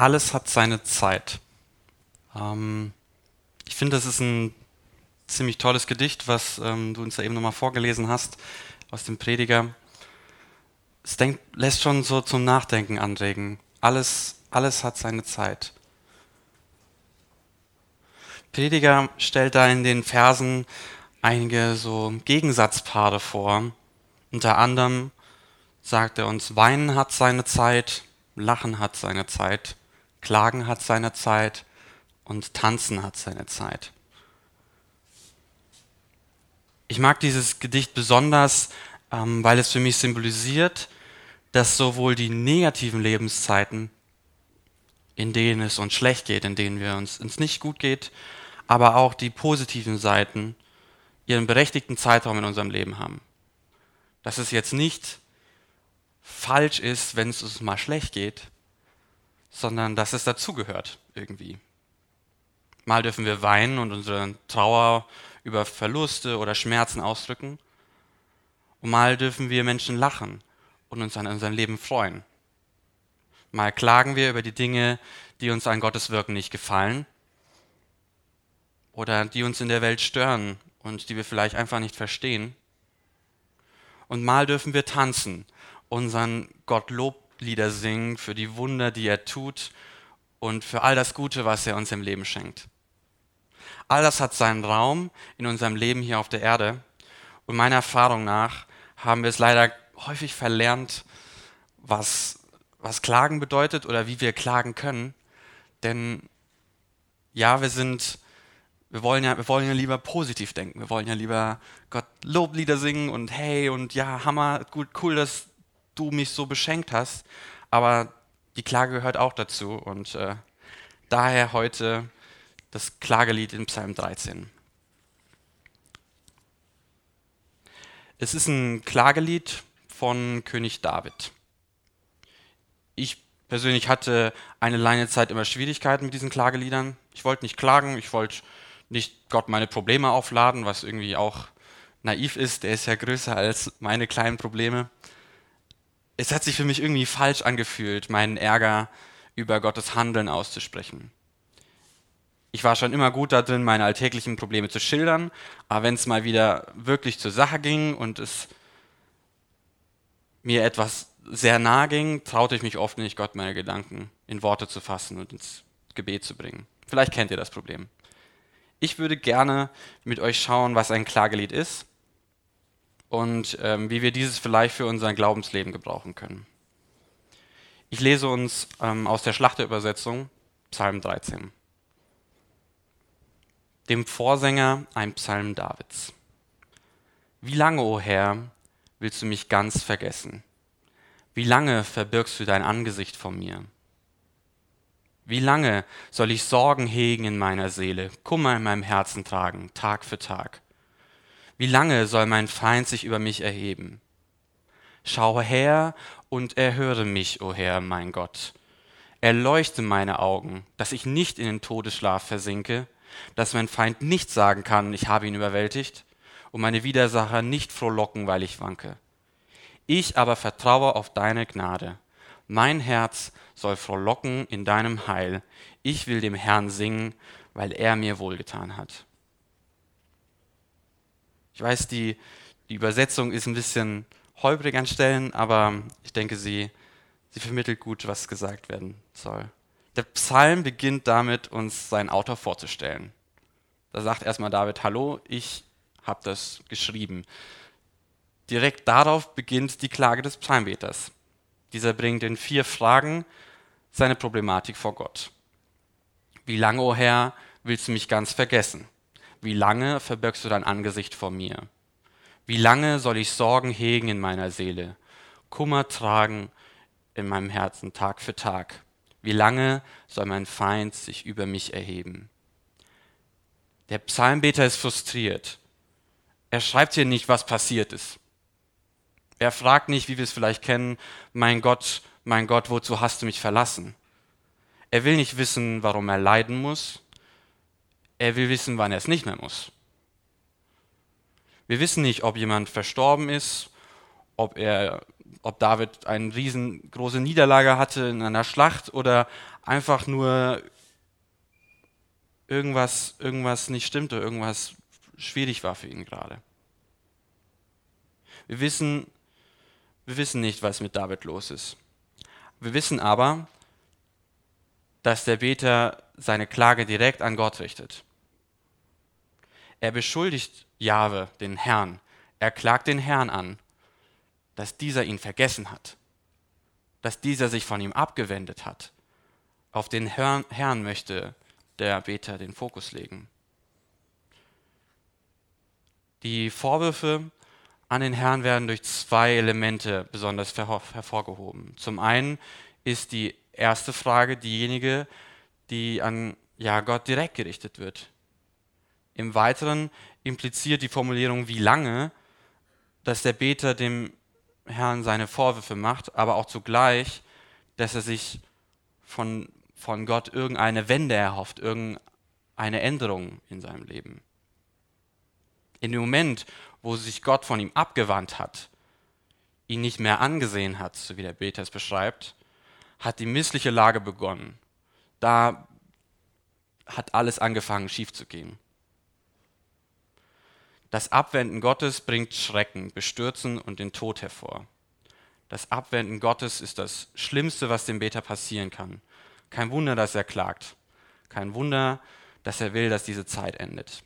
Alles hat seine Zeit. Ich finde, das ist ein ziemlich tolles Gedicht, was du uns ja eben nochmal vorgelesen hast aus dem Prediger. Lässt schon so zum Nachdenken anregen. Alles hat seine Zeit. Prediger stellt da in den Versen einige so Gegensatzpaare vor. Unter anderem sagt er uns, Weinen hat seine Zeit, Lachen hat seine Zeit, Klagen hat seine Zeit und Tanzen hat seine Zeit. Ich mag dieses Gedicht besonders, weil es für mich symbolisiert, dass sowohl die negativen Lebenszeiten, in denen es uns schlecht geht, in denen uns nicht gut geht, aber auch die positiven Seiten ihren berechtigten Zeitraum in unserem Leben haben. Dass es jetzt nicht falsch ist, wenn es uns mal schlecht geht, sondern dass es dazugehört irgendwie. Mal dürfen wir weinen und unsere Trauer über Verluste oder Schmerzen ausdrücken. Und mal dürfen wir Menschen lachen und uns an unserem Leben freuen. Mal klagen wir über die Dinge, die uns an Gottes Wirken nicht gefallen oder die uns in der Welt stören und die wir vielleicht einfach nicht verstehen. Und mal dürfen wir tanzen, unseren Gott Loblieder singen für die Wunder, die er tut und für all das Gute, was er uns im Leben schenkt. All das hat seinen Raum in unserem Leben hier auf der Erde. Und meiner Erfahrung nach haben wir es leider häufig verlernt, was Klagen bedeutet oder wie wir klagen können. Denn ja, wir wollen ja lieber positiv denken. Wir wollen ja lieber Gott Loblieder singen und hey und ja, Hammer, gut, cool, dass du mich so beschenkt hast. Aber die Klage gehört auch dazu und daher heute das Klagelied in Psalm 13. Es ist ein Klagelied von König David. Ich persönlich hatte eine lange Zeit immer Schwierigkeiten mit diesen Klageliedern. Ich wollte nicht klagen, ich wollte nicht Gott meine Probleme aufladen, was irgendwie auch naiv ist. Der ist ja größer als meine kleinen Probleme. Es hat sich für mich irgendwie falsch angefühlt, meinen Ärger über Gottes Handeln auszusprechen. Ich war schon immer gut darin, meine alltäglichen Probleme zu schildern, aber wenn es mal wieder wirklich zur Sache ging und es mir etwas sehr nahe ging, traute ich mich oft nicht, Gott meine Gedanken in Worte zu fassen und ins Gebet zu bringen. Vielleicht kennt ihr das Problem. Ich würde gerne mit euch schauen, was ein Klagelied ist und wie wir dieses vielleicht für unser Glaubensleben gebrauchen können. Ich lese uns aus der Schlachterübersetzung Psalm 13. Dem Vorsänger ein Psalm Davids. Wie lange, o Herr, willst du mich ganz vergessen? Wie lange verbirgst du dein Angesicht vor mir? Wie lange soll ich Sorgen hegen in meiner Seele, Kummer in meinem Herzen tragen, Tag für Tag? Wie lange soll mein Feind sich über mich erheben? Schau her und erhöre mich, o Herr, mein Gott. Erleuchte meine Augen, dass ich nicht in den Todesschlaf versinke, dass mein Feind nicht sagen kann, ich habe ihn überwältigt, und meine Widersacher nicht frohlocken, weil ich wanke. Ich aber vertraue auf deine Gnade. Mein Herz soll frohlocken in deinem Heil. Ich will dem Herrn singen, weil er mir wohlgetan hat. Ich weiß, die Übersetzung ist ein bisschen holprig an Stellen, aber ich denke, sie vermittelt gut, was gesagt werden soll. Der Psalm beginnt damit, uns seinen Autor vorzustellen. Da sagt erstmal David, hallo, ich habe das geschrieben. Direkt darauf beginnt die Klage des Psalmbeters. Dieser bringt in 4 Fragen seine Problematik vor Gott. Wie lange, o Herr, willst du mich ganz vergessen? Wie lange verbirgst du dein Angesicht vor mir? Wie lange soll ich Sorgen hegen in meiner Seele, Kummer tragen in meinem Herzen Tag für Tag? Wie lange soll mein Feind sich über mich erheben? Der Psalmbeter ist frustriert. Er schreibt hier nicht, was passiert ist. Er fragt nicht, wie wir es vielleicht kennen, mein Gott, wozu hast du mich verlassen? Er will nicht wissen, warum er leiden muss. Er will wissen, wann er es nicht mehr muss. Wir wissen nicht, ob jemand verstorben ist, ob er ob David eine riesengroße Niederlage hatte in einer Schlacht oder einfach nur irgendwas nicht stimmte, irgendwas schwierig war für ihn gerade. Wir wissen nicht, was mit David los ist. Wir wissen aber, dass der Beter seine Klage direkt an Gott richtet. Er beschuldigt Jahwe, den Herrn. Er klagt den Herrn an, dass dieser ihn vergessen hat, dass dieser sich von ihm abgewendet hat. Auf den Herrn möchte der Beter den Fokus legen. Die Vorwürfe an den Herrn werden durch zwei Elemente besonders hervorgehoben. Zum einen ist die erste Frage diejenige, die an Gott direkt gerichtet wird. Im Weiteren impliziert die Formulierung, wie lange, dass der Beter dem Herrn seine Vorwürfe macht, aber auch zugleich, dass er sich von Gott irgendeine Wende erhofft, irgendeine Änderung in seinem Leben. In dem Moment, wo sich Gott von ihm abgewandt hat, ihn nicht mehr angesehen hat, so wie der Beter es beschreibt, hat die missliche Lage begonnen. Da hat alles angefangen, schief zu gehen. Das Abwenden Gottes bringt Schrecken, Bestürzen und den Tod hervor. Das Abwenden Gottes ist das Schlimmste, was dem Beter passieren kann. Kein Wunder, dass er klagt. Kein Wunder, dass er will, dass diese Zeit endet.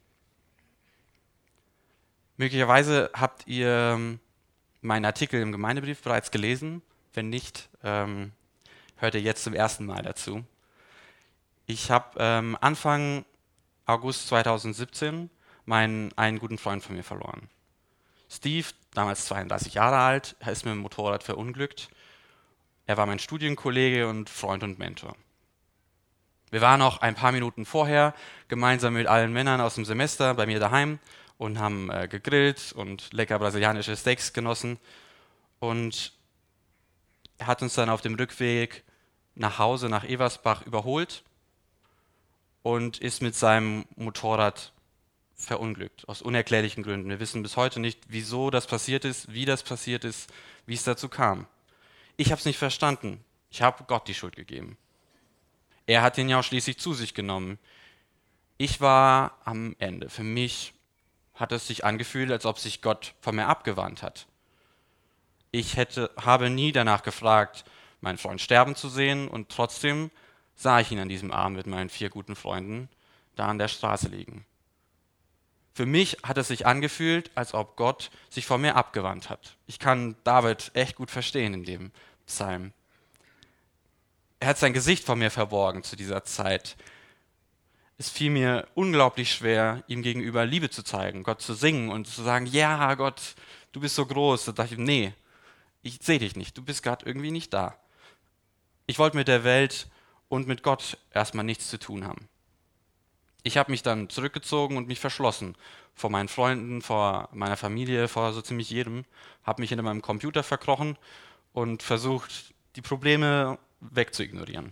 Möglicherweise habt ihr meinen Artikel im Gemeindebrief bereits gelesen. Wenn nicht, hört ihr jetzt zum ersten Mal dazu. Ich habe Anfang August 2017 einen guten Freund von mir verloren. Steve, damals 32 Jahre alt, er ist mit dem Motorrad verunglückt. Er war mein Studienkollege und Freund und Mentor. Wir waren noch ein paar Minuten vorher gemeinsam mit allen Männern aus dem Semester bei mir daheim und haben gegrillt und lecker brasilianische Steaks genossen. Und er hat uns dann auf dem Rückweg nach Hause, nach Eversbach, überholt und ist mit seinem Motorrad verunglückt, aus unerklärlichen Gründen. Wir wissen bis heute nicht, wieso das passiert ist, wie das passiert ist, wie es dazu kam. Ich habe es nicht verstanden. Ich habe Gott die Schuld gegeben. Er hat ihn ja auch schließlich zu sich genommen. Ich war am Ende. Für mich hat es sich angefühlt, als ob sich Gott von mir abgewandt hat. Ich habe nie danach gefragt, meinen Freund sterben zu sehen, und trotzdem sah ich ihn an diesem Abend mit meinen 4 guten Freunden da an der Straße liegen. Für mich hat es sich angefühlt, als ob Gott sich von mir abgewandt hat. Ich kann David echt gut verstehen in dem Psalm. Er hat sein Gesicht vor mir verborgen zu dieser Zeit. Es fiel mir unglaublich schwer, ihm gegenüber Liebe zu zeigen, Gott zu singen und zu sagen, ja Gott, du bist so groß. Da dachte ich, nee, ich sehe dich nicht, du bist gerade irgendwie nicht da. Ich wollte mit der Welt und mit Gott erstmal nichts zu tun haben. Ich habe mich dann zurückgezogen und mich verschlossen vor meinen Freunden, vor meiner Familie, vor so ziemlich jedem, habe mich hinter meinem Computer verkrochen und versucht, die Probleme wegzuignorieren.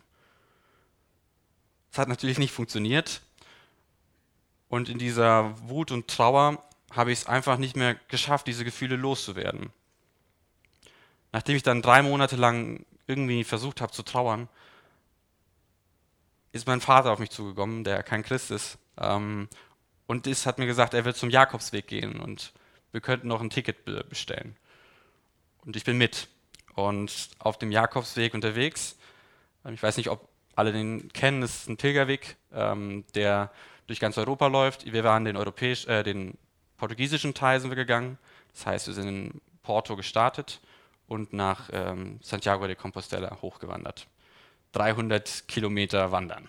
Es hat natürlich nicht funktioniert, und in dieser Wut und Trauer habe ich es einfach nicht mehr geschafft, diese Gefühle loszuwerden. Nachdem ich dann 3 Monate lang irgendwie versucht habe zu trauern, ist mein Vater auf mich zugekommen, der kein Christ ist, und hat mir gesagt, er wird zum Jakobsweg gehen und wir könnten noch ein Ticket bestellen. Und ich bin mit. Und auf dem Jakobsweg unterwegs, ich weiß nicht, ob alle den kennen, es ist ein Pilgerweg, der durch ganz Europa läuft. Wir waren den portugiesischen Teil sind wir gegangen. Das heißt, wir sind in Porto gestartet und nach Santiago de Compostela hochgewandert. 300 Kilometer wandern.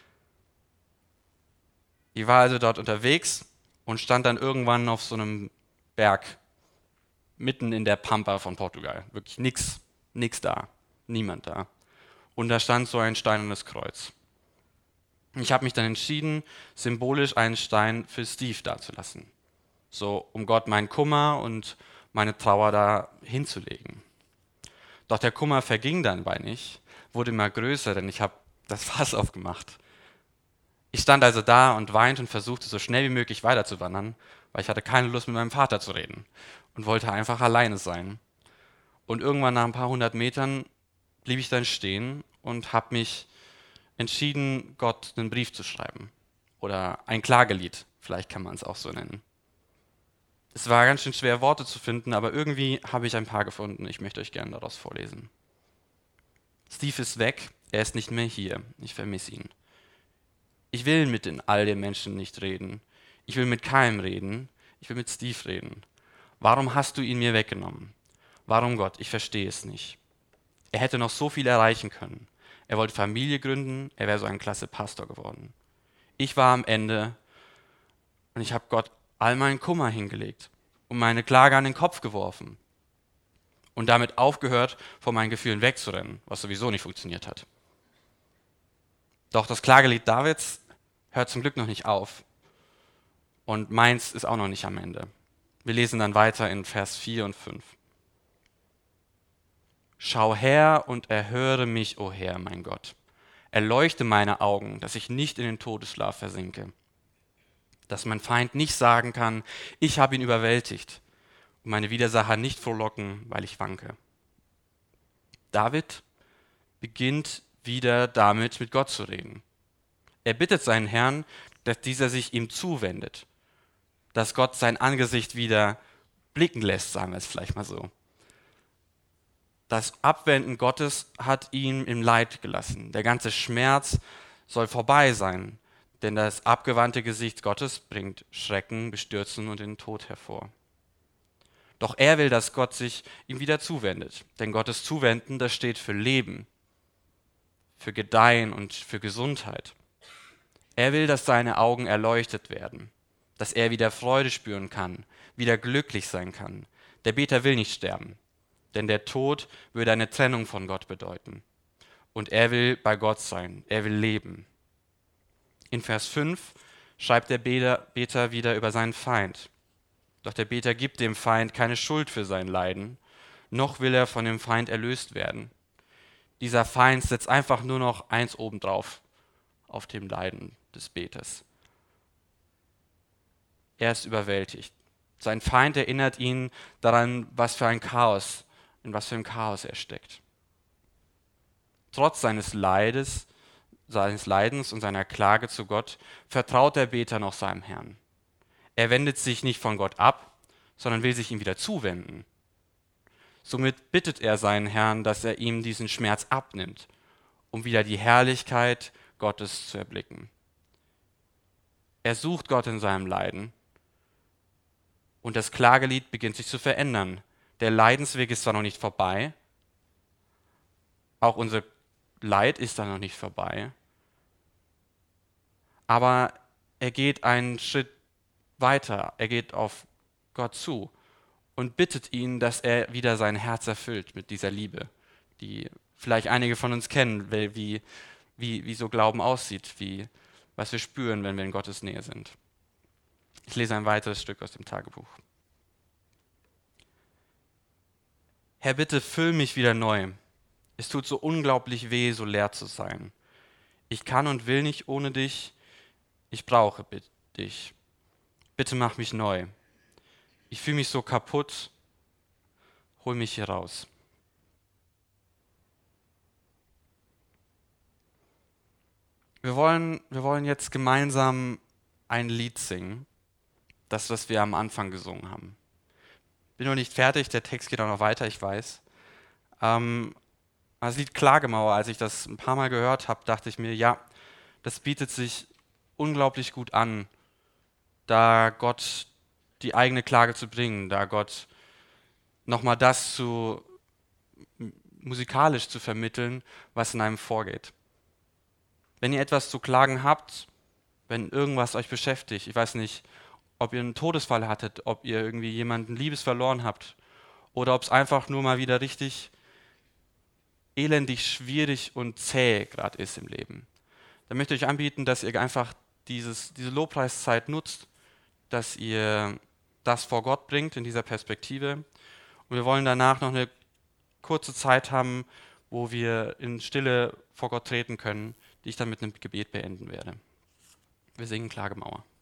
Ich war also dort unterwegs und stand dann irgendwann auf so einem Berg mitten in der Pampa von Portugal. Wirklich nichts da, niemand da. Und da stand so ein steinernes Kreuz. Ich habe mich dann entschieden, symbolisch einen Stein für Steve dazulassen. So, um Gott meinen Kummer und meine Trauer da hinzulegen. Doch der Kummer verging dann bei nicht, wurde immer größer, denn ich habe das Fass aufgemacht. Ich stand also da und weinte und versuchte so schnell wie möglich weiterzuwandern, weil ich hatte keine Lust, mit meinem Vater zu reden und wollte einfach alleine sein. Und irgendwann nach ein paar hundert Metern blieb ich dann stehen und habe mich entschieden, Gott einen Brief zu schreiben. Oder ein Klagelied, vielleicht kann man es auch so nennen. Es war ganz schön schwer, Worte zu finden, aber irgendwie habe ich ein paar gefunden. Ich möchte euch gerne daraus vorlesen. Steve ist weg, er ist nicht mehr hier. Ich vermisse ihn. Ich will mit all den Menschen nicht reden. Ich will mit keinem reden. Ich will mit Steve reden. Warum hast du ihn mir weggenommen? Warum, Gott? Ich verstehe es nicht. Er hätte noch so viel erreichen können. Er wollte Familie gründen, er wäre so ein klasse Pastor geworden. Ich war am Ende und ich habe Gott all meinen Kummer hingelegt und meine Klage an den Kopf geworfen und damit aufgehört, von meinen Gefühlen wegzurennen, was sowieso nicht funktioniert hat. Doch das Klagelied Davids hört zum Glück noch nicht auf und meins ist auch noch nicht am Ende. Wir lesen dann weiter in Vers 4 und 5. Schau her und erhöre mich, o Herr, mein Gott. Erleuchte meine Augen, dass ich nicht in den Todesschlaf versinke. Dass mein Feind nicht sagen kann, ich habe ihn überwältigt und meine Widersacher nicht frohlocken, weil ich wanke. David beginnt wieder damit, mit Gott zu reden. Er bittet seinen Herrn, dass dieser sich ihm zuwendet, dass Gott sein Angesicht wieder blicken lässt, sagen wir es vielleicht mal so. Das Abwenden Gottes hat ihn im Leid gelassen. Der ganze Schmerz soll vorbei sein, denn das abgewandte Gesicht Gottes bringt Schrecken, Bestürzen und den Tod hervor. Doch er will, dass Gott sich ihm wieder zuwendet. Denn Gottes Zuwenden, das steht für Leben, für Gedeihen und für Gesundheit. Er will, dass seine Augen erleuchtet werden, dass er wieder Freude spüren kann, wieder glücklich sein kann. Der Beter will nicht sterben, denn der Tod würde eine Trennung von Gott bedeuten. Und er will bei Gott sein, er will leben. In Vers 5 schreibt der Beter wieder über seinen Feind. Doch der Beter gibt dem Feind keine Schuld für sein Leiden, noch will er von dem Feind erlöst werden. Dieser Feind setzt einfach nur noch eins obendrauf auf dem Leiden des Beters. Er ist überwältigt. Sein Feind erinnert ihn daran, in was für ein Chaos er steckt. Trotz seines Leidens und seiner Klage zu Gott vertraut der Beter noch seinem Herrn. Er wendet sich nicht von Gott ab, sondern will sich ihm wieder zuwenden. Somit bittet er seinen Herrn, dass er ihm diesen Schmerz abnimmt, um wieder die Herrlichkeit Gottes zu erblicken. Er sucht Gott in seinem Leiden und das Klagelied beginnt sich zu verändern. Der Leidensweg ist zwar noch nicht vorbei, auch unser Leid ist da noch nicht vorbei, aber er geht einen Schritt weiter, er geht auf Gott zu und bittet ihn, dass er wieder sein Herz erfüllt mit dieser Liebe, die vielleicht einige von uns kennen, wie so Glauben aussieht, was wir spüren, wenn wir in Gottes Nähe sind. Ich lese ein weiteres Stück aus dem Tagebuch. Herr, bitte füll mich wieder neu. Es tut so unglaublich weh, so leer zu sein. Ich kann und will nicht ohne dich. Ich brauche dich. Bitte mach mich neu. Ich fühle mich so kaputt. Hol mich hier raus. Wir wollen jetzt gemeinsam ein Lied singen. Das, was wir am Anfang gesungen haben. Bin noch nicht fertig, der Text geht auch noch weiter, ich weiß. Das Lied Klagemauer, als ich das ein paar Mal gehört habe, dachte ich mir, ja, das bietet sich unglaublich gut an, da Gott die eigene Klage zu bringen, da Gott nochmal das musikalisch zu vermitteln, was in einem vorgeht. Wenn ihr etwas zu klagen habt, wenn irgendwas euch beschäftigt, ich weiß nicht, ob ihr einen Todesfall hattet, ob ihr irgendwie jemanden Liebes verloren habt oder ob es einfach nur mal wieder richtig elendig, schwierig und zäh gerade ist im Leben. Dann möchte ich euch anbieten, dass ihr einfach diese Lobpreiszeit nutzt, dass ihr das vor Gott bringt in dieser Perspektive. Und wir wollen danach noch eine kurze Zeit haben, wo wir in Stille vor Gott treten können, die ich dann mit einem Gebet beenden werde. Wir singen Klagemauer.